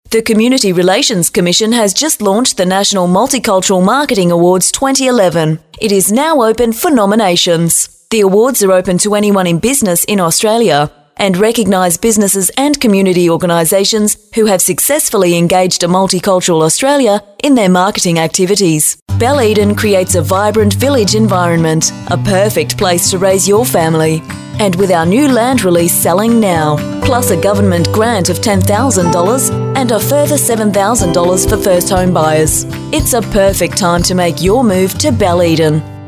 The Community Relations Commission has just launched the National Multicultural Marketing Awards 2011. It is now open for nominations. The awards are open to anyone in business in Australia and recognise businesses and community organisations who have successfully engaged a multicultural Australia in their marketing activities. Belle Eden creates a vibrant village environment, a perfect place to raise your family. And with our new land release selling now, plus a government grant of $10,000 and a further $7,000 for first home buyers. It's a perfect time to make your move to Belle Eden.